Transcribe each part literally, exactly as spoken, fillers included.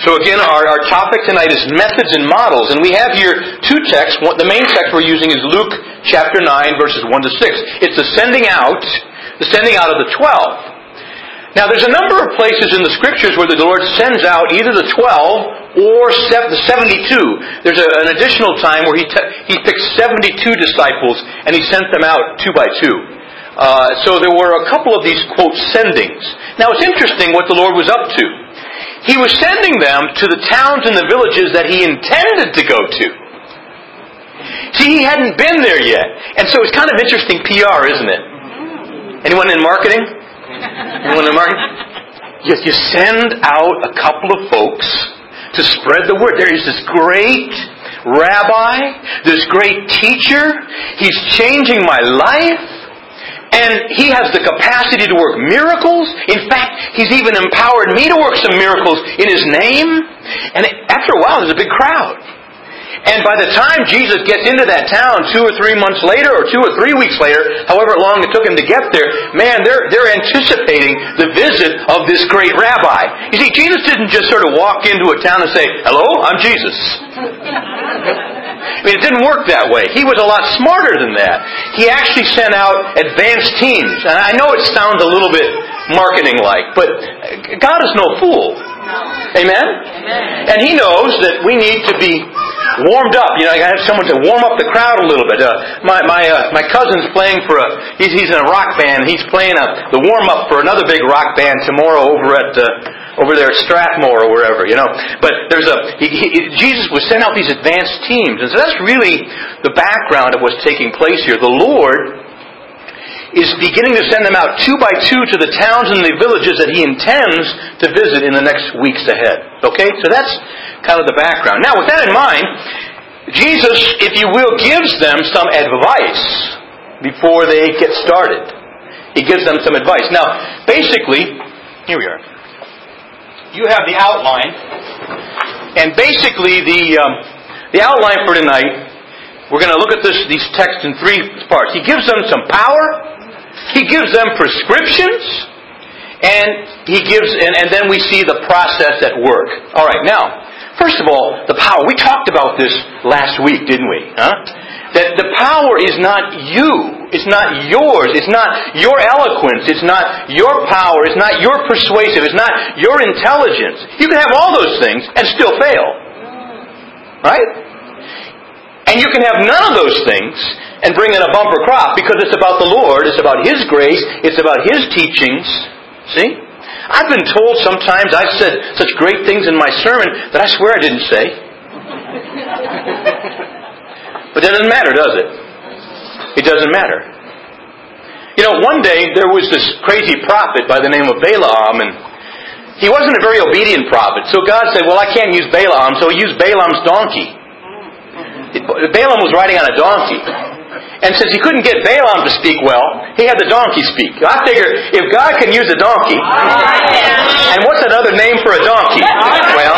So again, our, our topic tonight is methods and models. And we have here two texts. One, the main text we're using is Luke chapter nine, verses one to six. It's the sending out, the sending out of the twelve. Now there's a number of places in the Scriptures where the Lord sends out either the twelve or the seventy-two. There's a, an additional time where He te- He picked seventy-two disciples and He sent them out two by two. Uh, so there were a couple of these, quote, sendings. Now it's interesting what the Lord was up to. He was sending them to the towns and the villages that He intended to go to. See, He hadn't been there yet. And so it's kind of interesting P R, isn't it? Anyone in marketing? Anyone in marketing? You, you send out a couple of folks to spread the word. There is this great rabbi, this great teacher. He's changing my life. And He has the capacity to work miracles. In fact, He's even empowered me to work some miracles in His name. And after a while, there's a big crowd. And by the time Jesus gets into that town two or three months later, or two or three weeks later, however long it took Him to get there, man, they're, they're anticipating the visit of this great rabbi. You see, Jesus didn't just sort of walk into a town and say, "Hello, I'm Jesus." I mean, it didn't work that way. He was a lot smarter than that. He actually sent out advanced teams. And I know it sounds a little bit marketing-like, but God is no fool. Amen? Amen? And He knows that we need to be warmed up. You know, I have someone to warm up the crowd a little bit. Uh, my my uh, my cousin's playing for a. He's he's in a rock band. He's playing a, the warm up for another big rock band tomorrow over at uh, over there at Strathmore or wherever. You know, but there's a he, he, Jesus was sending out these advanced teams, and so that's really the background of what's taking place here. The Lord is beginning to send them out two by two to the towns and the villages that He intends to visit in the next weeks ahead. Okay? So that's kind of the background. Now, with that in mind, Jesus, if you will, gives them some advice before they get started. He gives them some advice. Now, basically, here we are. You have the outline. And basically, the, um, the outline for tonight, we're going to look at this, these texts in three parts. He gives them some power. He gives them prescriptions, and he gives, and, and then we see the process at work. All right, now, first of all, the power. We talked about this last week, didn't we? Huh? That the power is not you. It's not yours. It's not your eloquence. It's not your power. It's not your persuasive. It's not your intelligence. You can have all those things and still fail. Right? And you can have none of those things and bring in a bumper crop because it's about the Lord, it's about His grace, it's about His teachings. See? I've been told sometimes I've said such great things in my sermon that I swear I didn't say. But that doesn't matter, does it? It doesn't matter. You know, one day there was this crazy prophet by the name of Balaam, and he wasn't a very obedient prophet. So God said, well, I can't use Balaam, so He used Balaam's donkey. Balaam was riding on a donkey. And since he couldn't get Balaam to speak well, he had the donkey speak. I figure, if God can use a donkey, and what's another name for a donkey? Well,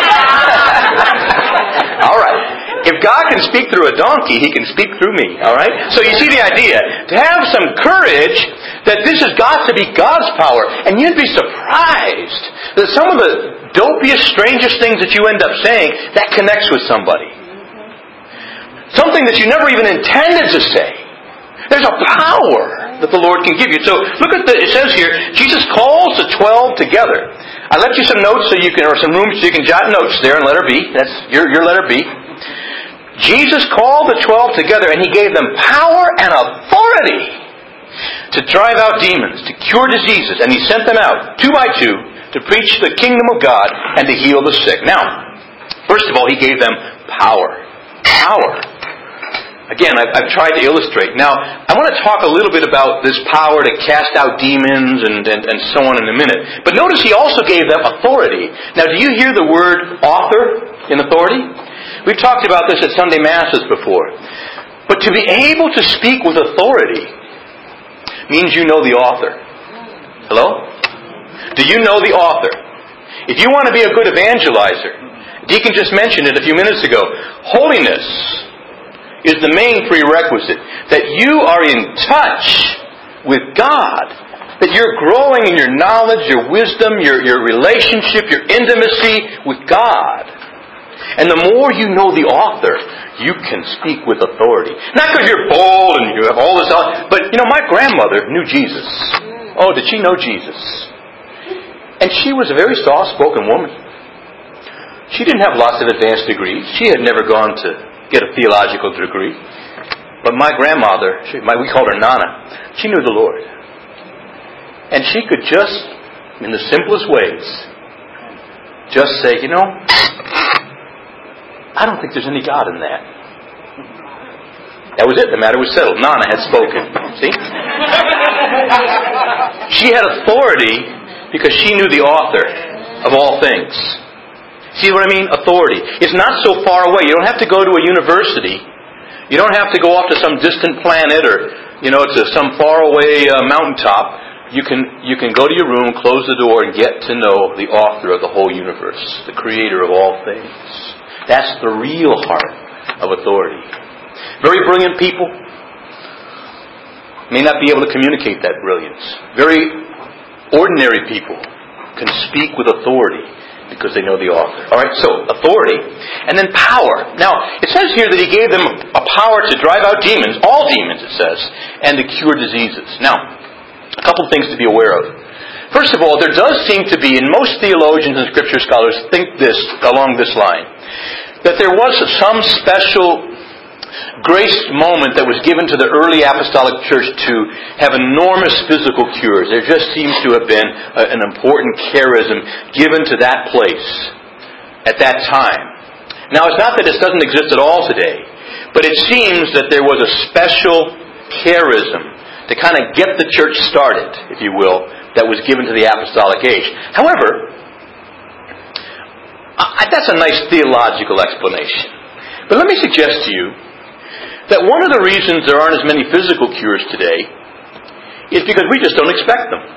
all right. If God can speak through a donkey, He can speak through me. All right? So you see the idea. To have some courage that this has got to be God's power. And you'd be surprised that some of the dopiest, strangest things that you end up saying, that connects with somebody. Something that you never even intended to say. There's a power that the Lord can give you. So look at the, it says here, Jesus calls the twelve together. I left you some notes so you can, or some room so you can jot notes there in letter B. That's your, your letter B. Jesus called the twelve together and He gave them power and authority to drive out demons, to cure diseases. And He sent them out two by two to preach the kingdom of God and to heal the sick. Now, first of all, He gave them power. Power. Again, I've, I've tried to illustrate. Now, I want to talk a little bit about this power to cast out demons and, and, and so on in a minute. But notice He also gave them authority. Now, do you hear the word author in authority? We've talked about this at Sunday Masses before. But to be able to speak with authority means you know the author. Hello? Do you know the author? If you want to be a good evangelizer, Deacon just mentioned it a few minutes ago, holiness is the main prerequisite. That you are in touch with God That you're growing in your knowledge, your wisdom, your, your relationship, your intimacy with God. And the more you know the author, you can speak with authority. Not because you're bold and you have all this, but you know, my grandmother knew Jesus. Oh, did she know Jesus? And she was a very soft-spoken woman. She didn't have lots of advanced degrees. She had never gone to get a theological degree. But my grandmother, she, my, we called her Nana, she knew the Lord. And she could just, in the simplest ways, just say, you know, I don't think there's any God in that. That was it. The matter was settled. Nana had spoken. See? She had authority because she knew the author of all things. See what I mean? Authority. It's not so far away. You don't have to go to a university. You don't have to go off to some distant planet or, you know, to some faraway uh, mountaintop. You can you can go to your room, close the door, and get to know the author of the whole universe, the creator of all things. That's the real heart of authority. Very brilliant people may not be able to communicate that brilliance. Very ordinary people can speak with authority because they know the author. All right, so authority. And then power. Now, it says here that He gave them a power to drive out demons, all demons it says, and to cure diseases. Now, a couple of things to be aware of. First of all, there does seem to be, and most theologians and Scripture scholars think this along this line, that there was some special grace moment that was given to the early apostolic church to have enormous physical cures. There just seems to have been a, an important charism given to that place at that time. Now, it's not that it doesn't exist at all today, but it seems that there was a special charism to kind of get the church started, if you will, that was given to the apostolic age. However, I, that's a nice theological explanation. But let me suggest to you that one of the reasons there aren't as many physical cures today is because we just don't expect them.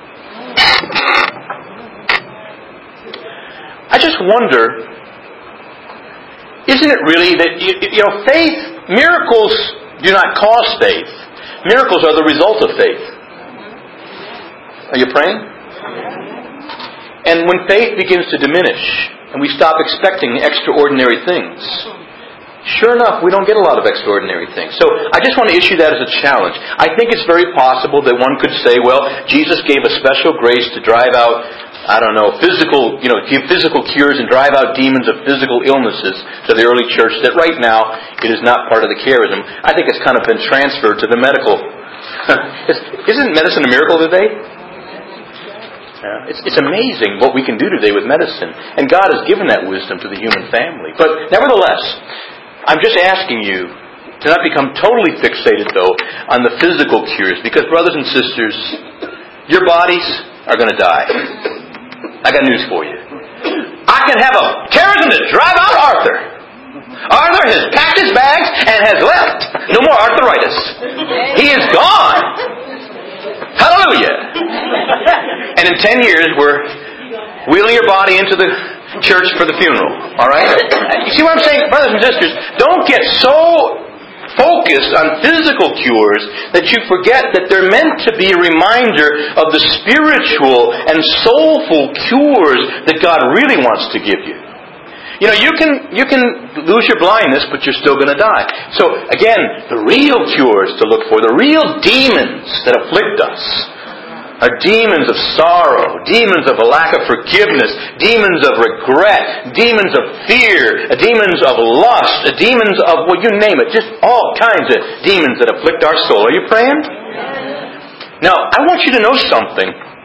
I just wonder, isn't it really that, you know, faith, miracles do not cause faith. Miracles are the result of faith. Are you praying? And when faith begins to diminish and we stop expecting extraordinary things, sure enough, we don't get a lot of extraordinary things. So I just want to issue that as a challenge. I think it's very possible that one could say, well, Jesus gave a special grace to drive out, I don't know, physical, you know, give physical cures and drive out demons of physical illnesses to the early church, that right now it is not part of the charism. I think it's kind of been transferred to the medical. Isn't medicine a miracle today? Yeah. It's, it's amazing what we can do today with medicine. And God has given that wisdom to the human family. But nevertheless, I'm just asking you to not become totally fixated, though, on the physical cures. Because, brothers and sisters, your bodies are going to die. I got news for you. I can have a charism to drive out Arthur. Arthur has packed his bags and has left. No more arthritis. He is gone. Hallelujah. And in ten years, we're wheeling your body into the church for the funeral. All right? You see what I'm saying? Brothers and sisters, don't get so focused on physical cures that you forget that they're meant to be a reminder of the spiritual and soulful cures that God really wants to give you. You know, you can you can lose your blindness, but you're still going to die. So, again, the real cures to look for, the real demons that afflict us, are demons of sorrow, demons of a lack of forgiveness, demons of regret, demons of fear, demons of lust, demons of, well, you name it, just all kinds of demons that afflict our soul. Are you praying? Now, I want you to know something.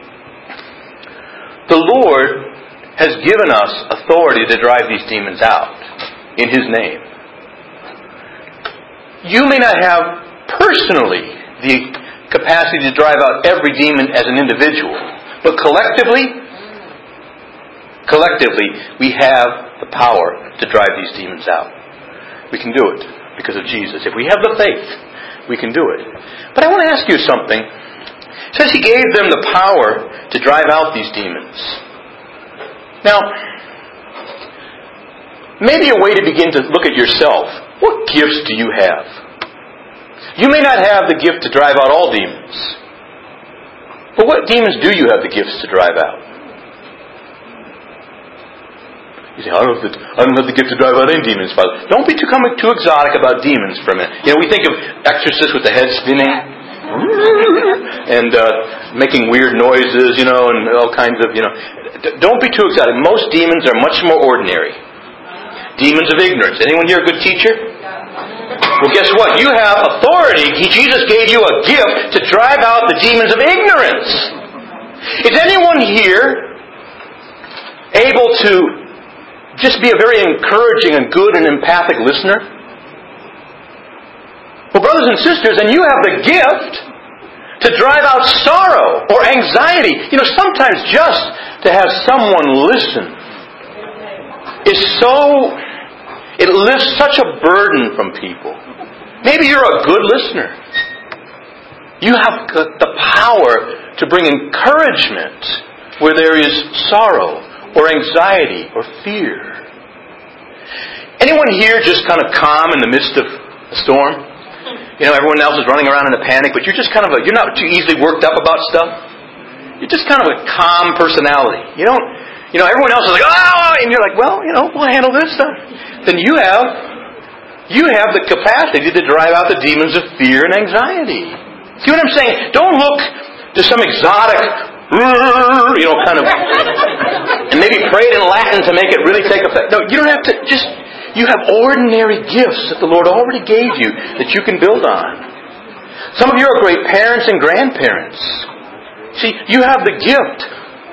The Lord has given us authority to drive these demons out in His name. You may not have personally the capacity to drive out every demon as an individual, but collectively, collectively, we have the power to drive these demons out. We can do it because of Jesus. If we have the faith, we can do it. But I want to ask you something. It says He gave them the power to drive out these demons. Now, maybe a way to begin to look at yourself. What gifts do you have? You may not have the gift to drive out all demons. But what demons do you have the gifts to drive out? You say, I don't, have the, I don't have the gift to drive out any demons, Father. Don't be too, coming, too exotic about demons for a minute. You know, we think of exorcists with the head spinning and uh, making weird noises, you know, and all kinds of, you know. Don't be too exotic. Most demons are much more ordinary. Demons of ignorance. Anyone here a good teacher? Well, guess what? You have authority. Jesus gave you a gift to drive out the demons of ignorance. Is anyone here able to just be a very encouraging and good and empathic listener? Well, brothers and sisters, and you have the gift to drive out sorrow or anxiety. You know, sometimes just to have someone listen is so... It lifts such a burden from people. Maybe you're a good listener. You have the power to bring encouragement where there is sorrow or anxiety or fear. Anyone here just kind of calm in the midst of a storm? You know, everyone else is running around in a panic, but you're just kind of a, you're not too easily worked up about stuff. You're just kind of a calm personality. You don't, you know, everyone else is like, oh, and you're like, well, you know, we'll handle this stuff. Then you have, you have the capacity to drive out the demons of fear and anxiety. See what I'm saying? Don't look to some exotic, you know, kind of, and maybe pray it in Latin to make it really take effect. No, you don't have to, just, you have ordinary gifts that the Lord already gave you that you can build on. Some of you are great parents and grandparents. See, you have the gift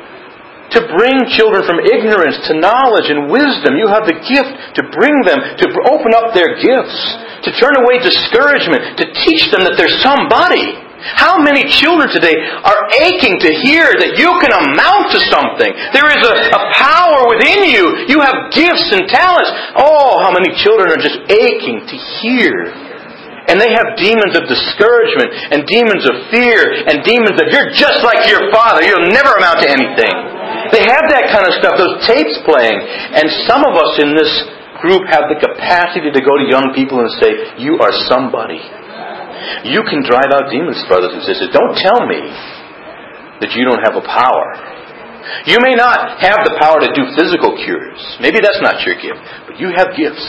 to bring children from ignorance to knowledge and wisdom. You have the gift to bring them, to open up their gifts, to turn away discouragement, to teach them that there's somebody. How many children today are aching to hear that you can amount to something? There is a, a power within you. You have gifts and talents. Oh, how many children are just aching to hear. And they have demons of discouragement and demons of fear and demons of you're just like your father. You'll never amount to anything. They have that kind of stuff, those tapes playing. And some of us in this group have the capacity to go to young people and say, you are somebody. You can drive out demons, brothers and sisters. Don't tell me that you don't have a power. You may not have the power to do physical cures. Maybe that's not your gift. But you have gifts.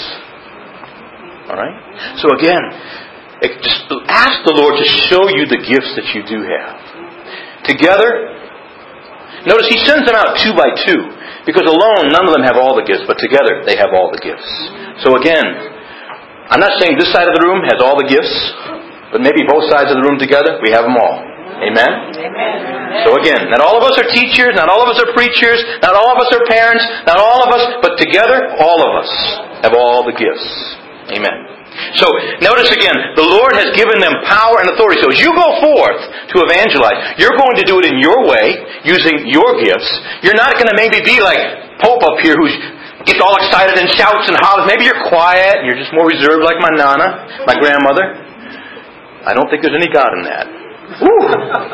Alright? So again, just ask the Lord to show you the gifts that you do have. Together, notice He sends them out two by two. Because alone, none of them have all the gifts. But together, they have all the gifts. So again, I'm not saying this side of the room has all the gifts. But maybe both sides of the room together, we have them all. Amen? Amen? So again, not all of us are teachers, not all of us are preachers, not all of us are parents, not all of us, but together, all of us have all the gifts. Amen. So, notice again, the Lord has given them power and authority. So as you go forth to evangelize, you're going to do it in your way, using your gifts. You're not going to maybe be like Pope up here who gets all excited and shouts and hollers. Maybe you're quiet and you're just more reserved like my Nana, my grandmother. I don't think there's any God in that. Woo.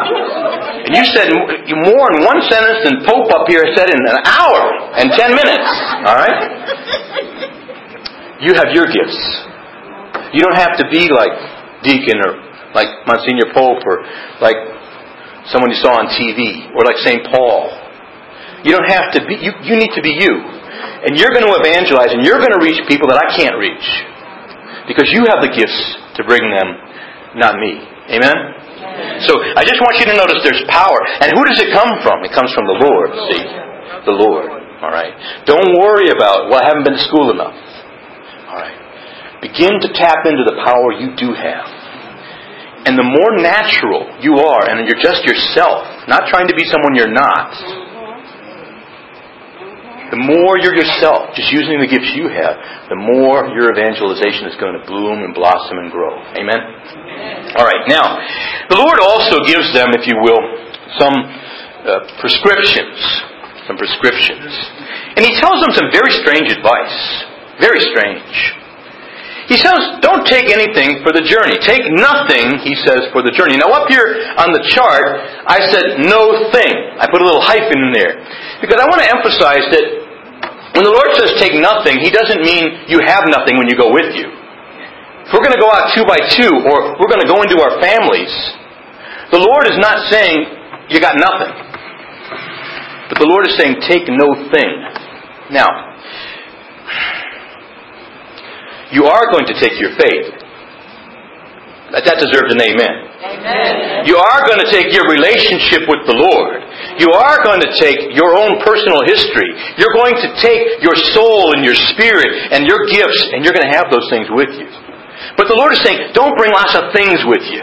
And you said more in one sentence than Pope up here said in an hour and ten minutes. Alright? You have your gifts. You don't have to be like Deacon or like Monsignor Pope or like someone you saw on T V or like Saint Paul. You don't have to be, you, you need to be you. And you're going to evangelize and you're going to reach people that I can't reach. Because you have the gifts to bring them. Not me. Amen? So, I just want you to notice there's power. And who does it come from? It comes from the Lord, see? The Lord. Alright? Don't worry about, well, I haven't been to school enough. Alright? Begin to tap into the power you do have. And the more natural you are, and you're just yourself, not trying to be someone you're not, the more you're yourself, just using the gifts you have, the more your evangelization is going to bloom and blossom and grow. Amen? Alright, now, the Lord also gives them, if you will, some uh, prescriptions. Some prescriptions. And He tells them some very strange advice. Very strange. He says, don't take anything for the journey. Take nothing, He says, for the journey. Now up here on the chart, I said no thing. I put a little hyphen in there. Because I want to emphasize that when the Lord says take nothing, He doesn't mean you have nothing when you go with you. If we're going to go out two by two, or we're going to go into our families, the Lord is not saying you got nothing. But the Lord is saying, take no thing. Now, you are going to take your faith. That, that deserves an amen. Amen. You are going to take your relationship with the Lord. You are going to take your own personal history. You're going to take your soul and your spirit and your gifts, and you're going to have those things with you. But the Lord is saying, don't bring lots of things with you.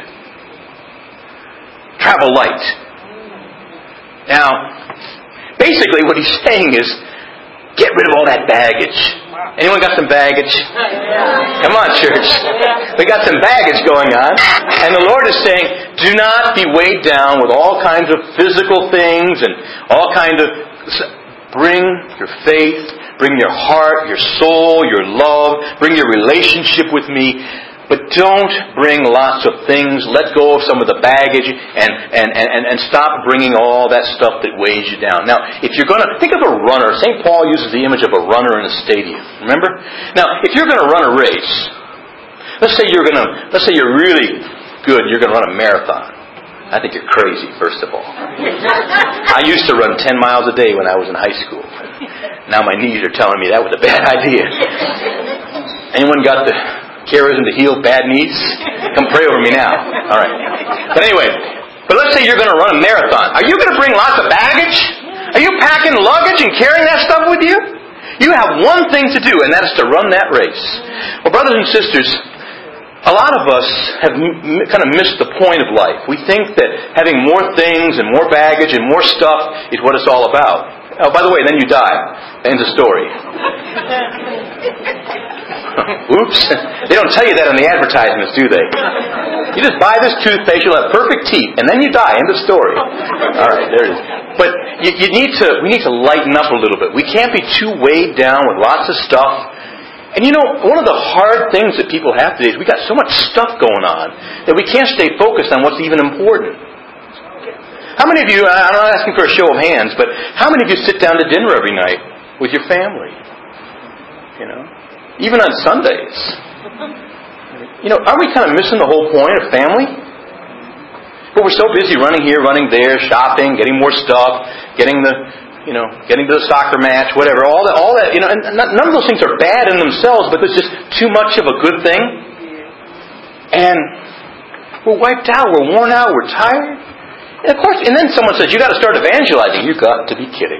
Travel light. Now, basically what He's saying is, get rid of all that baggage. Anyone got some baggage? Come on, church. We got some baggage going on. And the Lord is saying, do not be weighed down with all kinds of physical things and all kinds of... Bring your faith, bring your heart, your soul, your love, bring your relationship with me. But don't bring lots of things. Let go of some of the baggage and, and, and, and stop bringing all that stuff that weighs you down. Now, if you're going to... Think of a runner. Saint Paul uses the image of a runner in a stadium. Remember? Now, if you're going to run a race, let's say you're going to... Let's say you're really good. You're going to run a marathon. I think you're crazy, first of all. I used to run ten miles a day when I was in high school. Now my knees are telling me that was a bad idea. Anyone got the... charism to heal bad knees? Come pray over me now. All right. But anyway, but let's say you're going to run a marathon. Are you going to bring lots of baggage? Are you packing luggage and carrying that stuff with you? You have one thing to do, and that is to run that race. Well, brothers and sisters, a lot of us have m- kind of missed the point of life. We think that having more things and more baggage and more stuff is what it's all about. Oh, by the way, then you die. End of story. Oops. They don't tell you that in the advertisements, do they? You just buy this toothpaste, you'll have perfect teeth, and then you die. End of story. All right, there it is. But you, you need to, we need to lighten up a little bit. We can't be too weighed down with lots of stuff. And you know, one of the hard things that people have today is we got so much stuff going on that we can't stay focused on what's even important. How many of you, I'm not asking for a show of hands, but how many of you sit down to dinner every night with your family? You know? Even on Sundays. You know, aren't we kind of missing the whole point of family? But we're so busy running here, running there, shopping, getting more stuff, getting the, you know, getting to the soccer match, whatever. All that, all that, you know, and none of those things are bad in themselves, but there's just too much of a good thing. And we're wiped out, we're worn out, we're tired. And of course, and then someone says, you got to start evangelizing. You got to be kidding.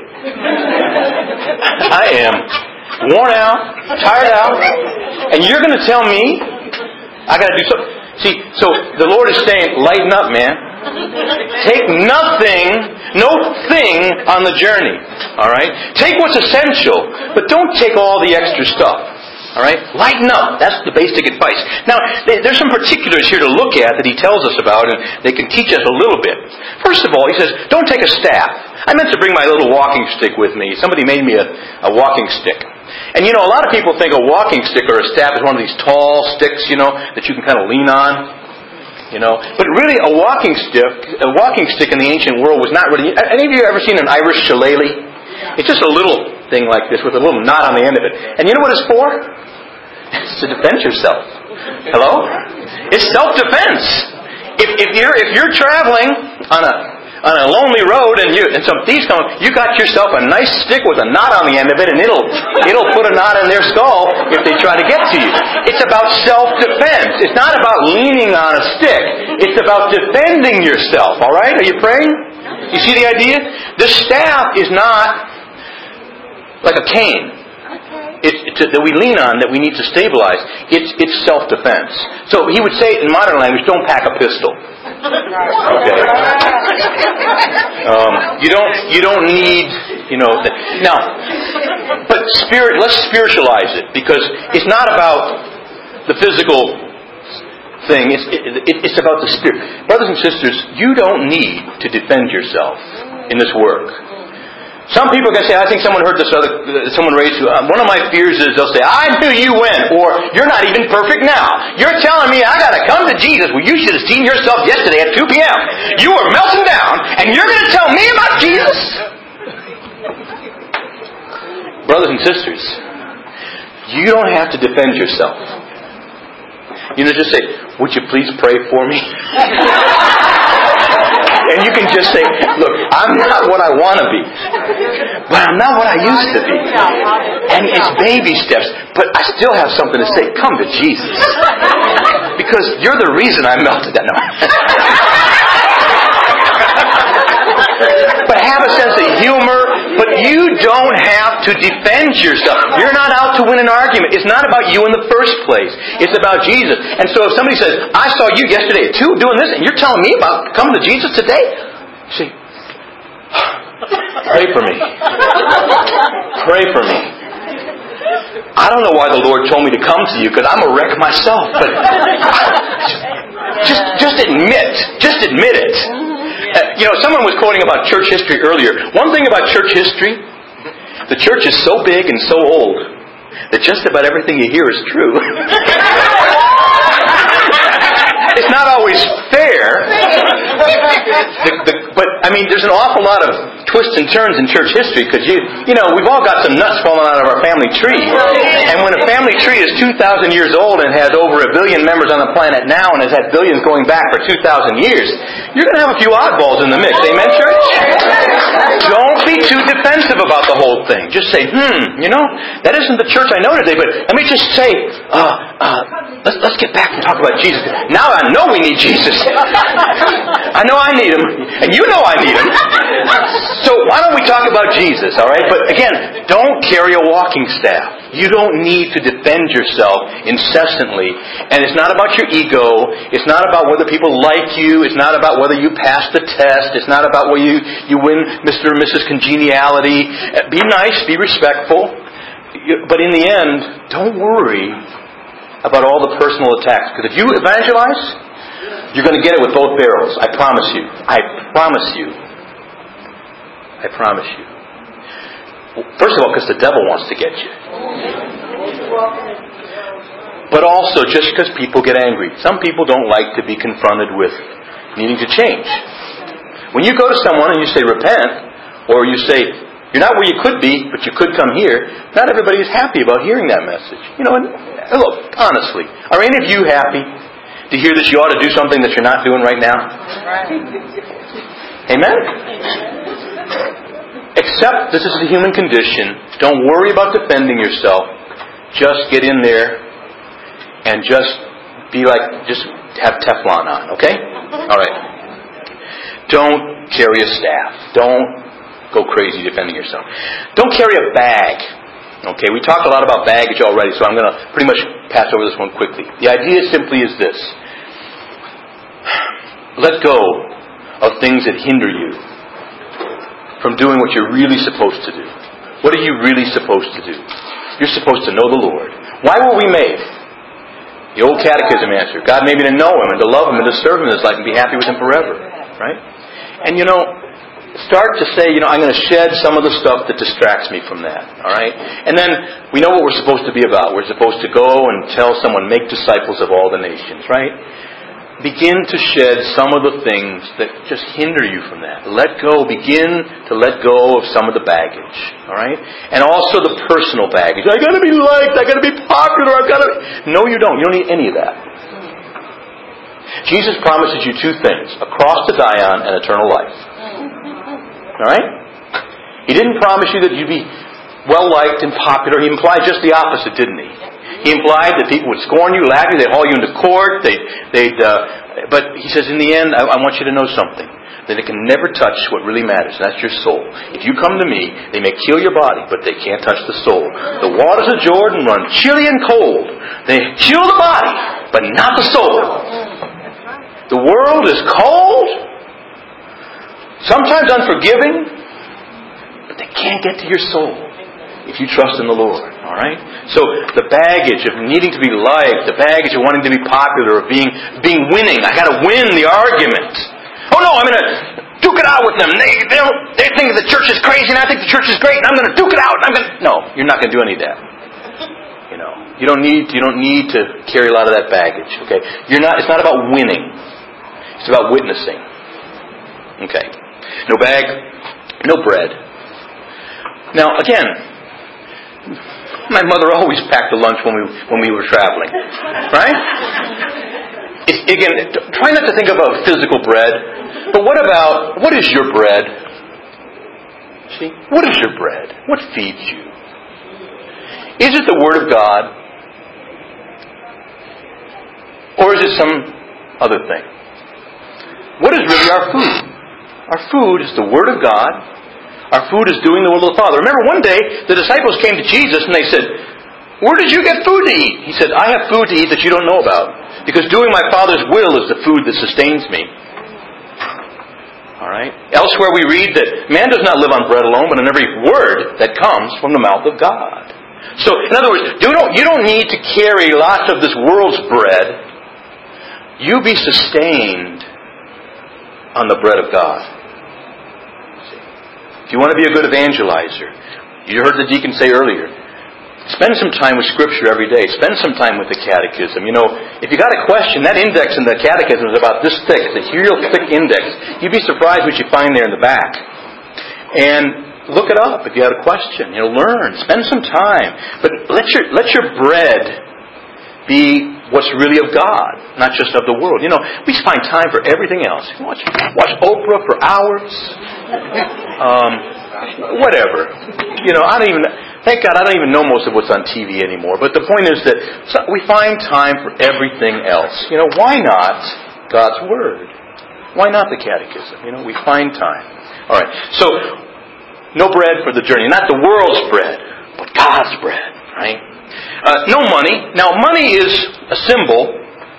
I am worn out, tired out, and you're going to tell me I got to do something. See, so the Lord is saying, lighten up, man. Take nothing, no thing on the journey. All right? Take what's essential, but don't take all the extra stuff. All right? Lighten up. That's the basic advice. Now, there's some particulars here to look at that he tells us about, and they can teach us a little bit. First of all, he says, don't take a staff. I meant to bring my little walking stick with me. Somebody made me a, a walking stick. And you know, a lot of people think a walking stick or a staff is one of these tall sticks, you know, that you can kind of lean on. You know, but really a walking stick, a walking stick in the ancient world was not really... Any of you ever seen an Irish shillelagh? It's just a little thing like this with a little knot on the end of it. And you know what it's for? It's to defend yourself. Hello? It's self-defense. If, if you're if you're traveling on a on a lonely road and you and some thieves come, you got yourself a nice stick with a knot on the end of it, and it'll it'll put a knot in their skull if they try to get to you. It's about self-defense. It's not about leaning on a stick. It's about defending yourself. All right? Are you praying? You see the idea? The staff is not like a cane. It's, it's a, that we lean on, that we need to stabilize. It's it's self-defense. So he would say in modern language, don't pack a pistol. Okay. Um, you don't you don't need you know that. Now, but spirit. Let's spiritualize it, because it's not about the physical thing. It's it, it, it's about the spirit. Brothers and sisters, you don't need to defend yourself in this work. Some people are going to say, I think someone heard this other, someone raised, uh, one of my fears is they'll say, I knew you when, or you're not even perfect now. You're telling me I got to come to Jesus. Well, you should have seen yourself yesterday at two p.m. You were melting down, and you're going to tell me about Jesus? Brothers and sisters, you don't have to defend yourself. You know, just say, would you please pray for me? And you can just say, look, I'm not what I want to be. But I'm not what I used to be. And it's baby steps. But I still have something to say. Come to Jesus. Because you're the reason I melted that. No. But have a sense of humor. But you don't have to defend yourself. You're not out to win an argument. It's not about you in the first place. It's about Jesus. And so if somebody says, I saw you yesterday at two doing this, and you're telling me about coming to Jesus today? See, pray for me. Pray for me. I don't know why the Lord told me to come to you, because I'm a wreck myself. But just, just admit. Just admit it. Uh, you know, someone was quoting about church history earlier. One thing about church history, the church is so big and so old that just about everything you hear is true. It's not always fair. The, the, but, I mean, there's an awful lot of twists and turns in church history because, you you know, we've all got some nuts falling out of our family tree. And when a family tree is two thousand years old and has over a billion members on the planet now and has had billions going back for two thousand years, you're going to have a few oddballs in the mix. Amen, church? Don't be too defensive about the whole thing. Just say, hmm, you know, that isn't the church I know today, but let me just say, uh, uh, let's, let's get back and talk about Jesus. Now I know we need Jesus. I know I need Him, and you know I need Him. So why don't we talk about Jesus, all right? But again, don't carry a walking staff. You don't need to defend yourself incessantly. And it's not about your ego. It's not about whether people like you. It's not about whether you pass the test. It's not about whether you, you win Mister or Missus Congeniality. Be nice. Be respectful. But in the end, don't worry about all the personal attacks. Because if you evangelize, you're going to get it with both barrels. I promise you. I promise you. I promise you. First of all, because the devil wants to get you. But also just because people get angry. Some people don't like to be confronted with needing to change. When you go to someone and you say, repent, or you say, you're not where you could be, but you could come here, not everybody is happy about hearing that message. You know, and look, honestly, are any of you happy to hear that you ought to do something that you're not doing right now? Amen? Accept this is the human condition. Don't worry about defending yourself. Just get in there and just be like, just have Teflon on, okay? All right. Don't carry a staff. Don't go crazy defending yourself. Don't carry a bag. Okay, we talked a lot about baggage already, so I'm going to pretty much pass over this one quickly. The idea simply is this. Let go of things that hinder you from doing what you're really supposed to do. What are you really supposed to do? You're supposed to know the Lord. Why were we made? The old catechism answer. God made me to know Him and to love Him and to serve Him in this life and be happy with Him forever. Right? And you know, start to say, you know, I'm going to shed some of the stuff that distracts me from that. Alright? And then, we know what we're supposed to be about. We're supposed to go and tell someone, make disciples of all the nations. Right? Begin to shed some of the things that just hinder you from that. Let go. Begin to let go of some of the baggage. All right? And also the personal baggage. I got to be liked. I got to be popular. I've got to. No, you don't. You don't need any of that. Jesus promises you two things: a cross to die on and eternal life. All right? He didn't promise you that you'd be well liked and popular. He implied just the opposite, didn't he? He implied that people would scorn you, laugh at you, they'd haul you into court, they'd, they'd uh, but he says, in the end, I, I want you to know something. That it can never touch what really matters, and that's your soul. If you come to me, they may kill your body, but they can't touch the soul. The waters of Jordan run chilly and cold. They kill the body, but not the soul. The world is cold, sometimes unforgiving, but they can't get to your soul if you trust in the Lord. Alright? So the baggage of needing to be liked, the baggage of wanting to be popular, of being being winning. I gotta win the argument. Oh no, I'm gonna duke it out with them. They they, don't, they think the church is crazy and I think the church is great and I'm gonna duke it out and I'm gonna No, you're not gonna do any of that. You know. You don't need you don't need to carry a lot of that baggage. Okay? You're not it's not about winning. It's about witnessing. Okay. No bag, no bread. Now again, my mother always packed a lunch when we when we were traveling, right? again, try not to think about physical bread, but what about, what is your bread? See, what is your bread? What feeds you? Is it the Word of God? Or is it some other thing? What is really our food? Our food is the Word of God. Our food is doing the will of the Father. Remember, one day, the disciples came to Jesus and they said, "Where did you get food to eat?" He said, "I have food to eat that you don't know about. Because doing my Father's will is the food that sustains me." All right. Elsewhere we read that man does not live on bread alone, but on every word that comes from the mouth of God. So, in other words, you don't, you don't need to carry lots of this world's bread. You be sustained on the bread of God. If you want to be a good evangelizer, you heard the deacon say earlier, spend some time with Scripture every day. Spend some time with the Catechism. You know, if you got a question, that index in the Catechism is about this thick. It's a real thick index. You'd be surprised what you find there in the back. And look it up if you had a question. You know, learn. Spend some time. But let your let your bread be what's really of God, not just of the world. You know, we find time for everything else. Watch, watch Oprah for hours. Um, whatever. You know, I don't even... Thank God I don't even know most of what's on T V anymore. But the point is that we find time for everything else. You know, why not God's Word? Why not the Catechism? You know, we find time. All right. So, no bread for the journey. Not the world's bread, but God's bread. Right? Uh, no money. Now, money is a symbol.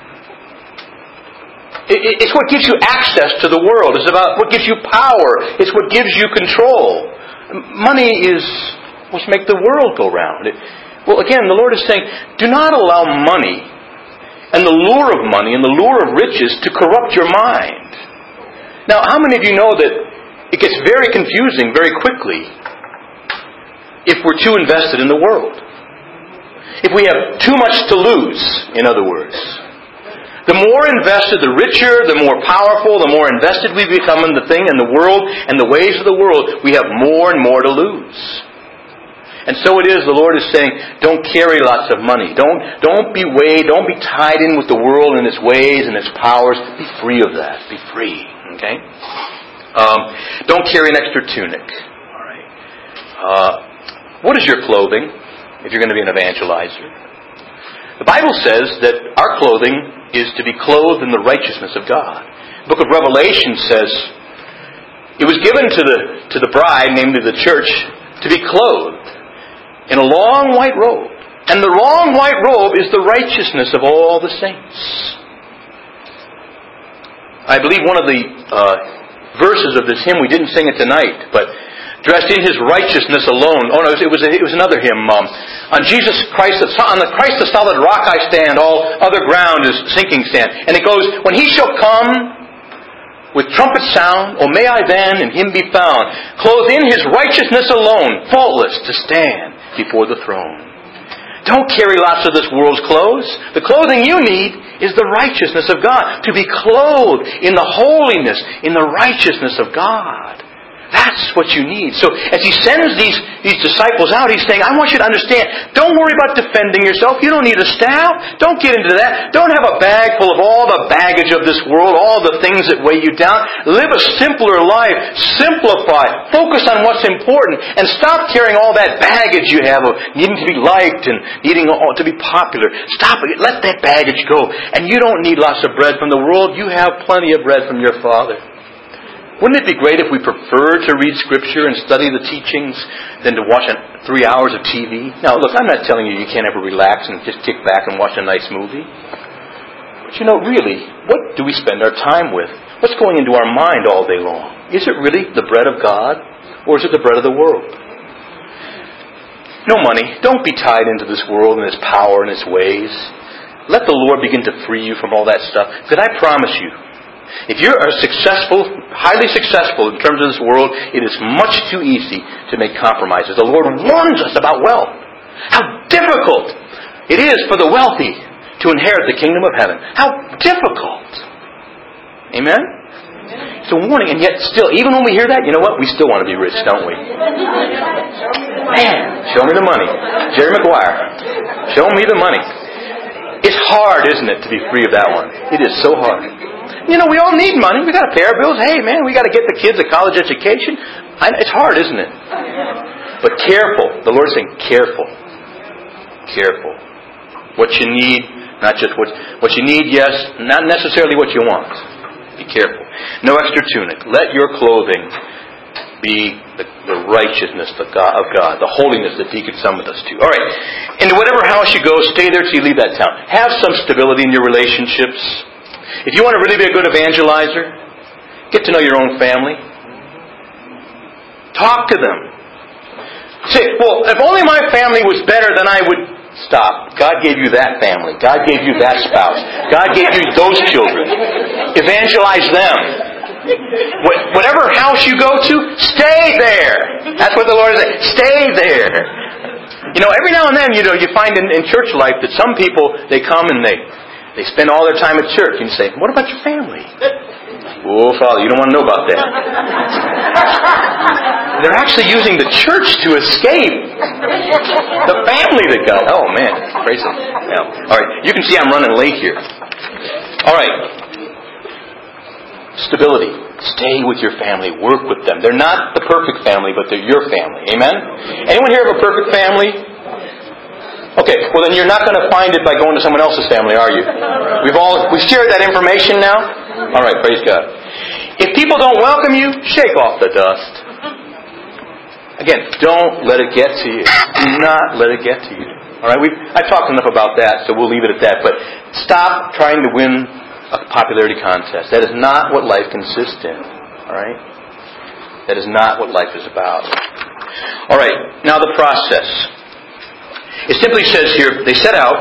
It, it's what gives you access to the world. It's about what gives you power. It's what gives you control. Money is which make the world go round. It, well, again, the Lord is saying, do not allow money and the lure of money and the lure of riches to corrupt your mind. Now, how many of you know that it gets very confusing very quickly if we're too invested in the world? If we have too much to lose, in other words. The more invested, the richer, the more powerful, the more invested we become in the thing and the world and the ways of the world, we have more and more to lose. And so it is, the Lord is saying, don't carry lots of money. Don't, don't be weighed, don't be tied in with the world and its ways and its powers. Be free of that. Be free. Okay? Um, don't carry an extra tunic. All right. Uh, what is your clothing if you're going to be an evangelizer? The Bible says that our clothing is to be clothed in the righteousness of God. The book of Revelation says, it was given to the, to the bride, namely the church, to be clothed in a long white robe. And the long white robe is the righteousness of all the saints. I believe one of the uh, verses of this hymn, we didn't sing it tonight, but dressed in His righteousness alone. Oh no, it was it was another hymn. Um, on Jesus Christ, on the Christ the solid rock I stand, all other ground is sinking sand. And it goes, when He shall come with trumpet sound, oh may I then in Him be found, clothed in His righteousness alone, faultless to stand before the throne. Don't carry lots of this world's clothes. The clothing you need is the righteousness of God. To be clothed in the holiness, in the righteousness of God. That's what you need. So as He sends these, these disciples out, He's saying, I want you to understand, don't worry about defending yourself. You don't need a staff. Don't get into that. Don't have a bag full of all the baggage of this world, all the things that weigh you down. Live a simpler life. Simplify. Focus on what's important. And stop carrying all that baggage you have of needing to be liked and needing to be popular. Stop it. Let that baggage go. And you don't need lots of bread from the world. You have plenty of bread from your Father. Wouldn't it be great if we preferred to read Scripture and study the teachings than to watch three hours of T V? Now, look, I'm not telling you you can't ever relax and just kick back and watch a nice movie. But you know, really, what do we spend our time with? What's going into our mind all day long? Is it really the bread of God, or is it the bread of the world? No money. Don't be tied into this world and its power and its ways. Let the Lord begin to free you from all that stuff. Because I promise you, if you are successful, highly successful in terms of this world, it is much too easy to make compromises. The Lord warns us about wealth. How difficult it is for the wealthy to inherit the kingdom of heaven. How difficult. Amen? It's a warning, and yet still, even when we hear that, you know what? We still want to be rich, don't we? Man, show me the money. Jerry Maguire, show me the money. It's hard, isn't it, to be free of that one? It is so hard. You know, we all need money. We got to pay our bills. Hey, man, we got to get the kids a college education. I, it's hard, isn't it? But careful. The Lord's saying, careful. Careful. What you need, not just what what you need, yes, not necessarily what you want. Be careful. No extra tunic. Let your clothing be the, the righteousness of God, of God, the holiness that He could summon us to. All right. Into whatever house you go, stay there till you leave that town. Have some stability in your relationships. If you want to really be a good evangelizer, get to know your own family. Talk to them. Say, well, if only my family was better, then I would... Stop. God gave you that family. God gave you that spouse. God gave you those children. Evangelize them. Whatever house you go to, stay there. That's what the Lord is saying. Stay there. You know, every now and then, you know, you find in, in church life that some people, they come and they, they spend all their time at church. And you say, what about your family? Oh, Father, you don't want to know about that. They're actually using the church to escape the family that God... Oh, man. Praise Him. Yeah. All right. You can see I'm running late here. All right. Stability. Stay with your family. Work with them. They're not the perfect family, but they're your family. Amen? Anyone here have a perfect family? Okay. Well, then you're not going to find it by going to someone else's family, are you? We've all... We've shared that information now? All right. Praise God. If people don't welcome you, shake off the dust. Again, don't let it get to you. Do not let it get to you. All right, we've I've talked enough about that, so we'll leave it at that. But stop trying to win a popularity contest. That is not what life consists in. All right, that is not what life is about. All right, now the process. It simply says here they set out.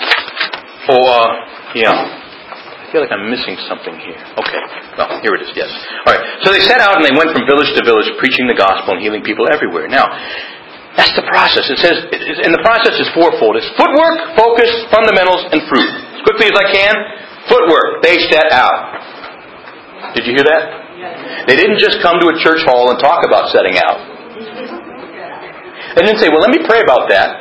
Oh, uh, yeah. I feel like I'm missing something here. Okay. Well, here it is, yes. All right. So they set out and they went from village to village preaching the gospel and healing people everywhere. Now, that's the process. It says, and the process is fourfold. It's footwork, focus, fundamentals, and fruit. As quickly as I can, footwork. They set out. Did you hear that? They didn't just come to a church hall and talk about setting out. They didn't say, well, let me pray about that.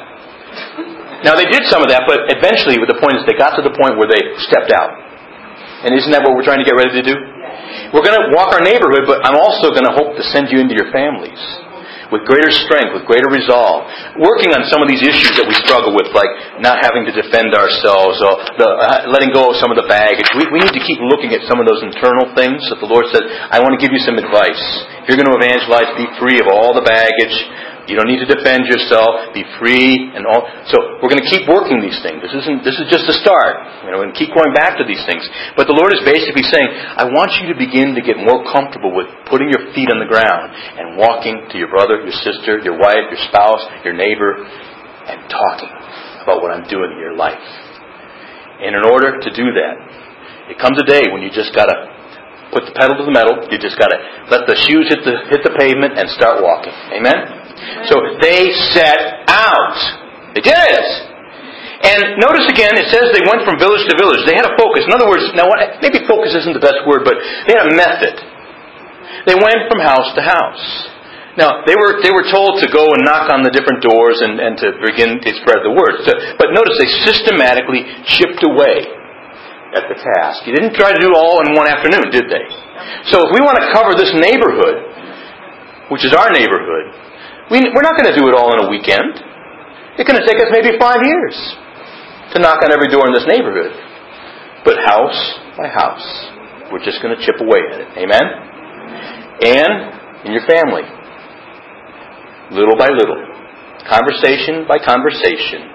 Now, they did some of that, but eventually, the point is they got to the point where they stepped out. And isn't that what we're trying to get ready to do? We're going to walk our neighborhood, but I'm also going to hope to send you into your families with greater strength, with greater resolve, working on some of these issues that we struggle with, like not having to defend ourselves, or the, uh, letting go of some of the baggage. We, we need to keep looking at some of those internal things that the Lord said, I want to give you some advice. If you're going to evangelize, be free of all the baggage. You don't need to defend yourself. Be free and all. So we're going to keep working these things. This isn't. This is just a start. You know, we're going to keep going back to these things. But the Lord is basically saying, I want you to begin to get more comfortable with putting your feet on the ground and walking to your brother, your sister, your wife, your spouse, your neighbor, and talking about what I'm doing in your life. And in order to do that, it comes a day when you just got to put the pedal to the metal. You just got to let the shoes hit the hit the pavement and start walking. Amen? So they set out. They did it. And notice again, it says they went from village to village. They had a focus. In other words, now maybe focus isn't the best word, but they had a method. They went from house to house. Now, they were they were told to go and knock on the different doors and, and to begin to spread the word. So, but notice they systematically chipped away at the task. You didn't try to do it all in one afternoon, did they? So if we want to cover this neighborhood, which is our neighborhood, We, we're not going to do it all in a weekend. It's going to take us maybe five years to knock on every door in this neighborhood. But house by house, we're just going to chip away at it. Amen? And in your family, little by little, conversation by conversation,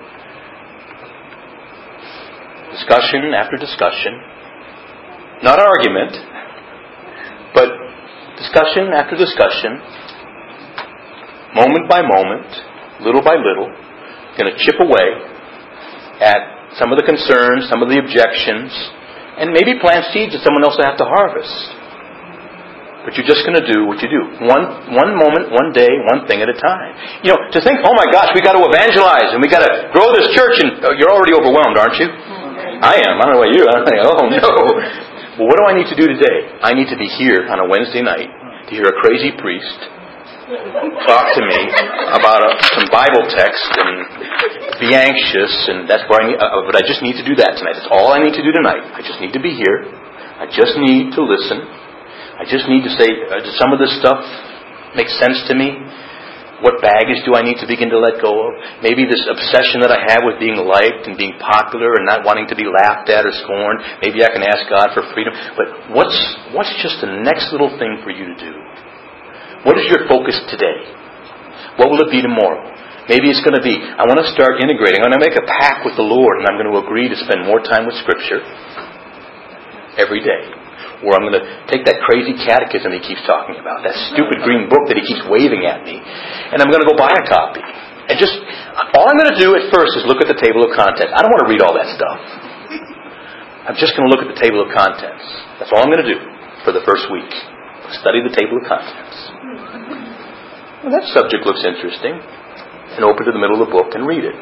discussion after discussion, not argument, but discussion after discussion, moment by moment, little by little, going to chip away at some of the concerns, some of the objections, and maybe plant seeds that someone else will have to harvest. But you're just going to do what you do. One one moment, one day, one thing at a time. You know, to think, oh my gosh, we got to evangelize and we got to grow this church, and oh, you're already overwhelmed, aren't you? I am. I don't know about you. I'm thinking, oh no. Well, what do I need to do today? I need to be here on a Wednesday night to hear a crazy priest talk to me about a, some Bible text and be anxious, and that's where I need, uh, but I just need to do that tonight. That's all I need to do tonight. I just need to be here. I just need to listen. I just need to say, uh, does some of this stuff make sense to me? What baggage do I need to begin to let go of? Maybe this obsession that I have with being liked and being popular and not wanting to be laughed at or scorned. Maybe I can ask God for freedom. But what's what's just the next little thing for you to do? What is your focus today? What will it be tomorrow? Maybe it's going to be, I want to start integrating. I'm going to make a pact with the Lord, and I'm going to agree to spend more time with Scripture every day. Or I'm going to take that crazy catechism he keeps talking about, that stupid green book that he keeps waving at me, and I'm going to go buy a copy. And just, all I'm going to do at first is look at the table of contents. I don't want to read all that stuff. I'm just going to look at the table of contents. That's all I'm going to do for the first week. Study the table of contents. Well, that subject looks interesting. And open to the middle of the book and read it.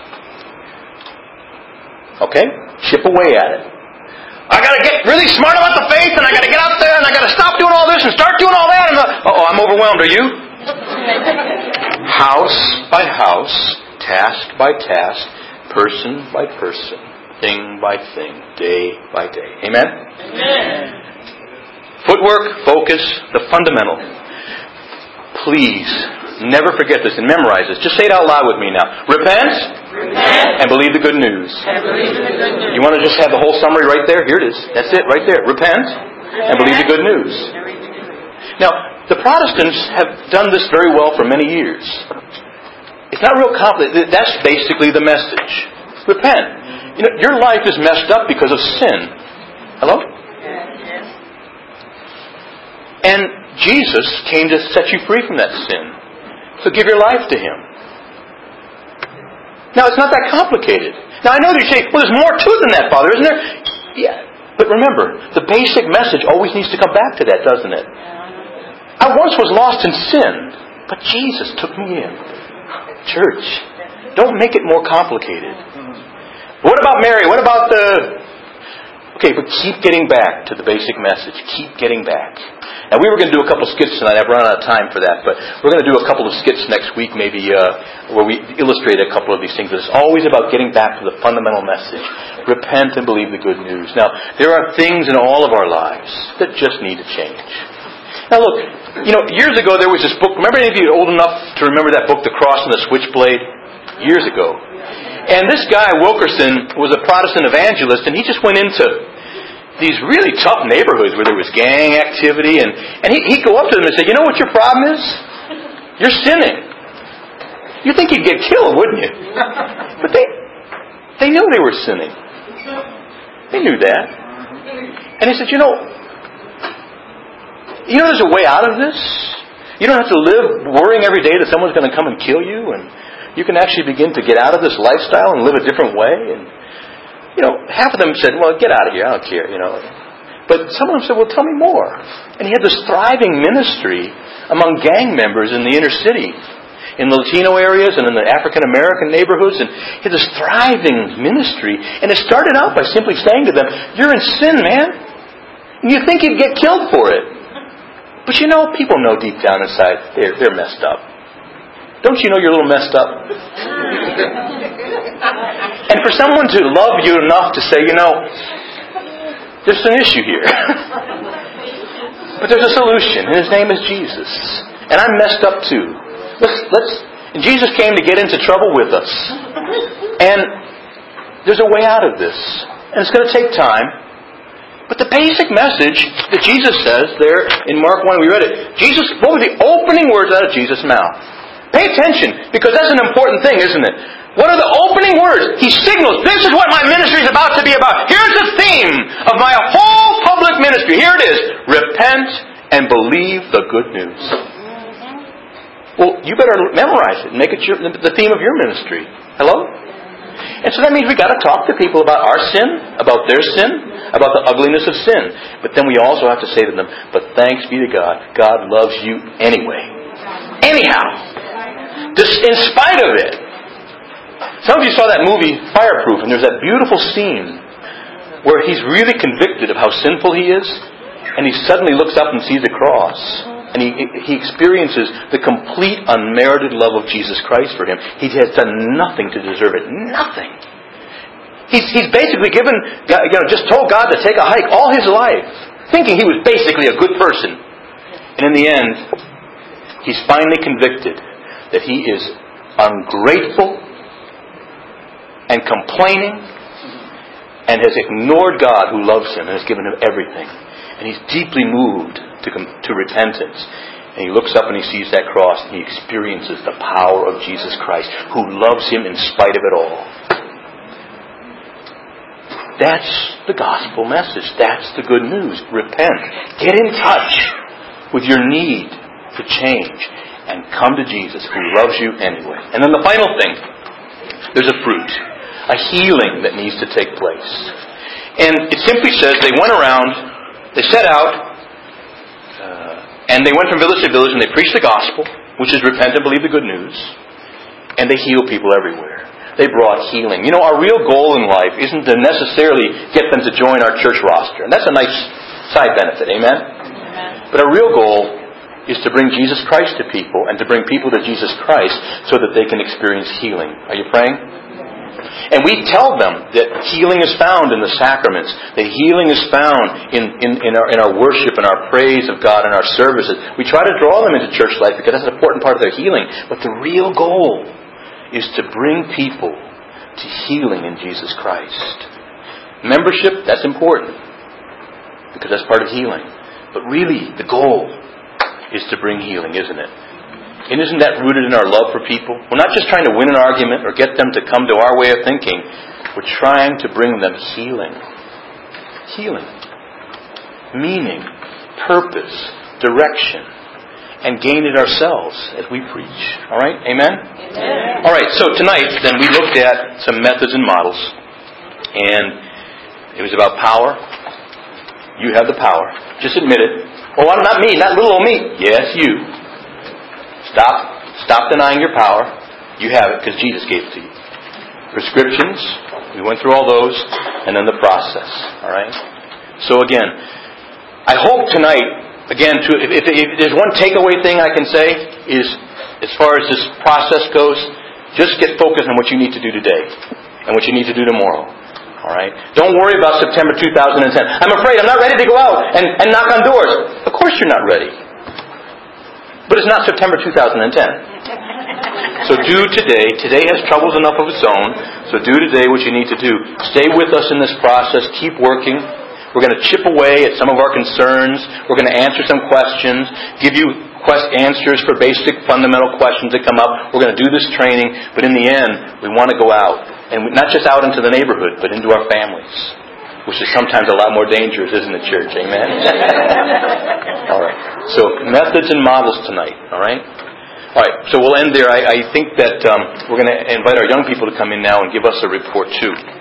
Okay? Chip away at it. I got to get really smart about the faith, and I got to get out there, and I got to stop doing all this and start doing all that. And the, oh, I'm overwhelmed. Are you? House by house, task by task, person by person, thing by thing, day by day. Amen? Amen. Footwork, focus, the fundamental. Please never forget this and memorize this. Just say it out loud with me now. Repent. Repent. And believe the good news. And believe the good news. You want to just have the whole summary right there? Here it is. That's it right there. Repent and believe the good news. Now, the Protestants have done this very well for many years. It's not real complicated. That's basically the message. Repent. You know, your life is messed up because of sin. Hello? And Jesus came to set you free from that sin. So give your life to Him. Now, it's not that complicated. Now, I know that you say, well, there's more to it than that, Father, isn't there? Yeah. But remember, the basic message always needs to come back to that, doesn't it? I once was lost in sin, but Jesus took me in. Church, don't make it more complicated. What about Mary? What about the... Okay, but keep getting back to the basic message. Keep getting back. Now, we were going to do a couple skits tonight. I've run out of time for that. But we're going to do a couple of skits next week, maybe, uh, where we illustrate a couple of these things. But it's always about getting back to the fundamental message. Repent and believe the good news. Now, there are things in all of our lives that just need to change. Now, look, you know, years ago there was this book. Remember any of you old enough to remember that book, The Cross and the Switchblade? Years ago. And this guy, Wilkerson, was a Protestant evangelist, and he just went into these really tough neighborhoods where there was gang activity, and, and he, he'd go up to them and say, you know what your problem is? You're sinning. You'd think you'd get killed, wouldn't you? But they they knew they were sinning. They knew that. And he said, you know, you know there's a way out of this? You don't have to live worrying every day that someone's going to come and kill you, and you can actually begin to get out of this lifestyle and live a different way. And, you know, half of them said, well, get out of here. I don't care, you know. But some of them said, well, tell me more. And he had this thriving ministry among gang members in the inner city, in the Latino areas and in the African-American neighborhoods. And he had this thriving ministry. And it started out by simply saying to them, you're in sin, man. And you think you'd get killed for it. But you know, people know deep down inside, they're, they're messed up. Don't you know you're a little messed up? And for someone to love you enough to say, you know, there's an issue here. But there's a solution, and His name is Jesus. And I'm messed up too. Let's, let's, and Jesus came to get into trouble with us. And there's a way out of this. And it's going to take time. But the basic message that Jesus says there in Mark one, we read it. Jesus, what were the opening words out of Jesus' mouth? Pay attention, because that's an important thing, isn't it? What are the opening words? He signals, this is what my ministry is about to be about. Here's the theme of my whole public ministry. Here it is. Repent and believe the good news. Well, you better memorize it and make it your, the theme of your ministry. Hello? And so that means we've got to talk to people about our sin, about their sin, about the ugliness of sin. But then we also have to say to them, but thanks be to God, God loves you anyway. Anyhow. This, in spite of it. Some of you saw that movie, Fireproof, and there's that beautiful scene where he's really convicted of how sinful he is, and he suddenly looks up and sees a cross. and he, he experiences the complete unmerited love of Jesus Christ for him. He has done nothing to deserve it. Nothing. He's, he's basically given, you know, just told God to take a hike all his life, thinking he was basically a good person. And in the end, he's finally convicted that he is ungrateful and complaining and has ignored God who loves him and has given him everything. And he's deeply moved to, to repentance. And he looks up and he sees that cross and he experiences the power of Jesus Christ, who loves him in spite of it all. That's the gospel message. That's the good news. Repent. Get in touch with your need to change and come to Jesus, who loves you anyway. And then the final thing, there's a fruit, a healing that needs to take place. And it simply says they went around, they set out, uh, and they went from village to village and they preached the gospel, which is repent and believe the good news, and they healed people everywhere. They brought healing. You know, our real goal in life isn't to necessarily get them to join our church roster. And that's a nice side benefit, amen? Amen. But our real goal is to bring Jesus Christ to people and to bring people to Jesus Christ so that they can experience healing. Are you praying? And we tell them that healing is found in the sacraments, that healing is found in, in, in, our, in our worship and our praise of God and our services. We try to draw them into church life because that's an important part of their healing. But the real goal is to bring people to healing in Jesus Christ. Membership, that's important because that's part of healing. But really, the goal is to bring healing, isn't it? And isn't that rooted in our love for people? We're not just trying to win an argument or get them to come to our way of thinking. We're trying to bring them healing. Healing. Meaning, purpose, direction, and gain it ourselves as we preach. All right? Amen? Amen. All right, so tonight, then, we looked at some methods and models. And it was about power. You have the power. Just admit it. Oh, not me, not little old me. Yes, you. Stop, stop denying your power. You have it because Jesus gave it to you. Prescriptions, we went through all those, and then the process. All right. So again, I hope tonight, again, to, if, if, if there's one takeaway thing I can say is, as far as this process goes, just get focused on what you need to do today and what you need to do tomorrow. All right. Don't worry about September two thousand ten. I'm afraid I'm not ready to go out and, and knock on doors. Of course you're not ready. But it's not September two thousand ten. So do today. Today has troubles enough of its own. So do today what you need to do. Stay with us in this process. Keep working. We're going to chip away at some of our concerns. We're going to answer some questions. Give you quest answers for basic fundamental questions that come up. We're going to do this training. But in the end, we want to go out. And not just out into the neighborhood, but into our families. Which is sometimes a lot more dangerous, isn't it, church? Amen? All right. So, methods and models tonight. All right? All right. So, we'll end there. I, I think that um, we're going to invite our young people to come in now and give us a report, too.